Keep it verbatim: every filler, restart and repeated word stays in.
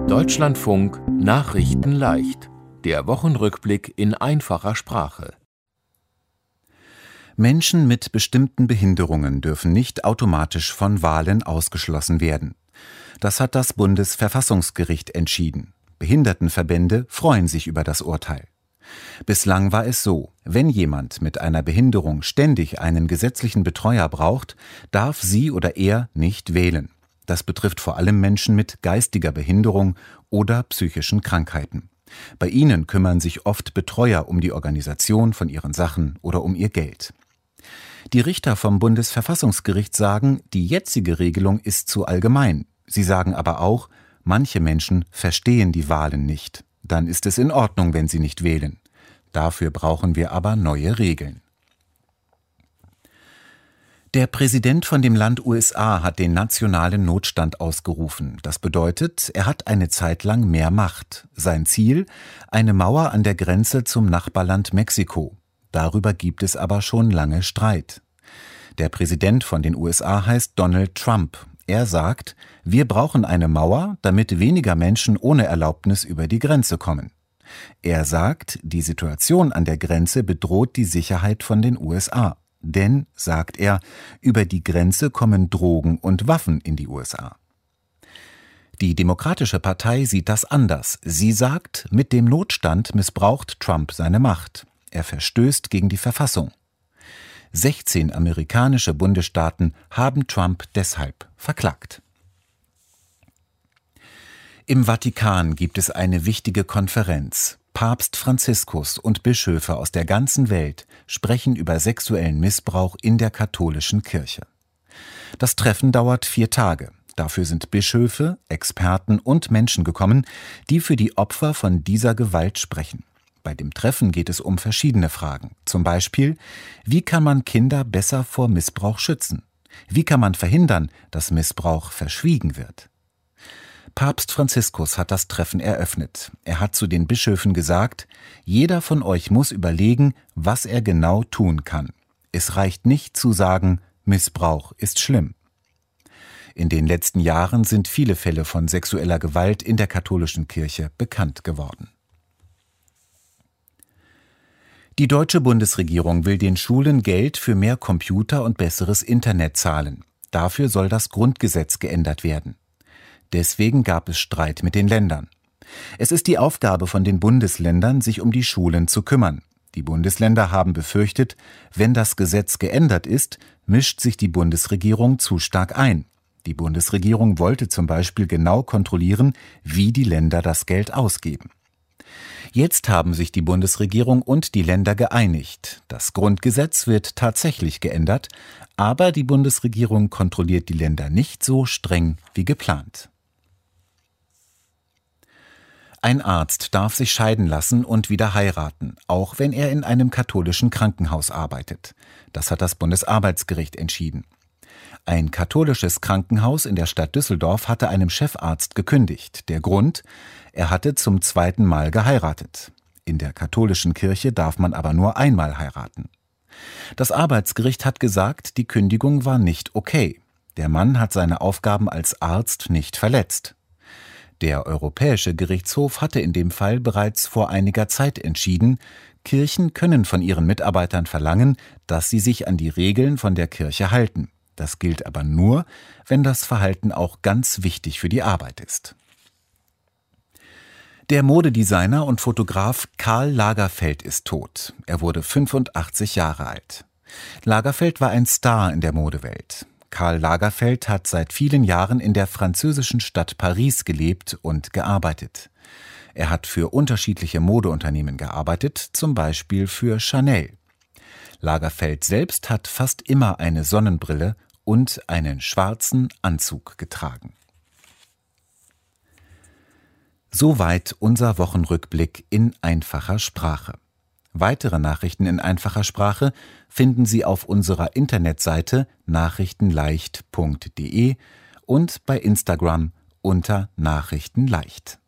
Deutschlandfunk Nachrichten leicht. Der Wochenrückblick in einfacher Sprache. Menschen mit bestimmten Behinderungen dürfen nicht automatisch von Wahlen ausgeschlossen werden. Das hat das Bundesverfassungsgericht entschieden. Behindertenverbände freuen sich über das Urteil. Bislang war es so, wenn jemand mit einer Behinderung ständig einen gesetzlichen Betreuer braucht, darf sie oder er nicht wählen. Das betrifft vor allem Menschen mit geistiger Behinderung oder psychischen Krankheiten. Bei ihnen kümmern sich oft Betreuer um die Organisation von ihren Sachen oder um ihr Geld. Die Richter vom Bundesverfassungsgericht sagen, die jetzige Regelung ist zu allgemein. Sie sagen aber auch, manche Menschen verstehen die Wahlen nicht. Dann ist es in Ordnung, wenn sie nicht wählen. Dafür brauchen wir aber neue Regeln. Der Präsident von dem Land U S A hat den nationalen Notstand ausgerufen. Das bedeutet, er hat eine Zeit lang mehr Macht. Sein Ziel? Eine Mauer an der Grenze zum Nachbarland Mexiko. Darüber gibt es aber schon lange Streit. Der Präsident von den U S A heißt Donald Trump. Er sagt, wir brauchen eine Mauer, damit weniger Menschen ohne Erlaubnis über die Grenze kommen. Er sagt, die Situation an der Grenze bedroht die Sicherheit von den U S A. Denn, sagt er, über die Grenze kommen Drogen und Waffen in die U S A. Die Demokratische Partei sieht das anders. Sie sagt, mit dem Notstand missbraucht Trump seine Macht. Er verstößt gegen die Verfassung. sechzehn amerikanische Bundesstaaten haben Trump deshalb verklagt. Im Vatikan gibt es eine wichtige Konferenz. Papst Franziskus und Bischöfe aus der ganzen Welt sprechen über sexuellen Missbrauch in der katholischen Kirche. Das Treffen dauert vier Tage. Dafür sind Bischöfe, Experten und Menschen gekommen, die für die Opfer von dieser Gewalt sprechen. Bei dem Treffen geht es um verschiedene Fragen. Zum Beispiel, wie kann man Kinder besser vor Missbrauch schützen? Wie kann man verhindern, dass Missbrauch verschwiegen wird? Papst Franziskus hat das Treffen eröffnet. Er hat zu den Bischöfen gesagt, jeder von euch muss überlegen, was er genau tun kann. Es reicht nicht zu sagen, Missbrauch ist schlimm. In den letzten Jahren sind viele Fälle von sexueller Gewalt in der katholischen Kirche bekannt geworden. Die deutsche Bundesregierung will den Schulen Geld für mehr Computer und besseres Internet zahlen. Dafür soll das Grundgesetz geändert werden. Deswegen gab es Streit mit den Ländern. Es ist die Aufgabe von den Bundesländern, sich um die Schulen zu kümmern. Die Bundesländer haben befürchtet, wenn das Gesetz geändert ist, mischt sich die Bundesregierung zu stark ein. Die Bundesregierung wollte zum Beispiel genau kontrollieren, wie die Länder das Geld ausgeben. Jetzt haben sich die Bundesregierung und die Länder geeinigt. Das Grundgesetz wird tatsächlich geändert, aber die Bundesregierung kontrolliert die Länder nicht so streng wie geplant. Ein Arzt darf sich scheiden lassen und wieder heiraten, auch wenn er in einem katholischen Krankenhaus arbeitet. Das hat das Bundesarbeitsgericht entschieden. Ein katholisches Krankenhaus in der Stadt Düsseldorf hatte einem Chefarzt gekündigt. Der Grund? Er hatte zum zweiten Mal geheiratet. In der katholischen Kirche darf man aber nur einmal heiraten. Das Arbeitsgericht hat gesagt, die Kündigung war nicht okay. Der Mann hat seine Aufgaben als Arzt nicht verletzt. Der Europäische Gerichtshof hatte in dem Fall bereits vor einiger Zeit entschieden, Kirchen können von ihren Mitarbeitern verlangen, dass sie sich an die Regeln von der Kirche halten. Das gilt aber nur, wenn das Verhalten auch ganz wichtig für die Arbeit ist. Der Modedesigner und Fotograf Karl Lagerfeld ist tot. Er wurde fünfundachtzig Jahre alt. Lagerfeld war ein Star in der Modewelt. Karl Lagerfeld hat seit vielen Jahren in der französischen Stadt Paris gelebt und gearbeitet. Er hat für unterschiedliche Modeunternehmen gearbeitet, zum Beispiel für Chanel. Lagerfeld selbst hat fast immer eine Sonnenbrille und einen schwarzen Anzug getragen. Soweit unser Wochenrückblick in einfacher Sprache. Weitere Nachrichten in einfacher Sprache finden Sie auf unserer Internetseite nachrichtenleicht punkt de und bei Instagram unter Nachrichtenleicht.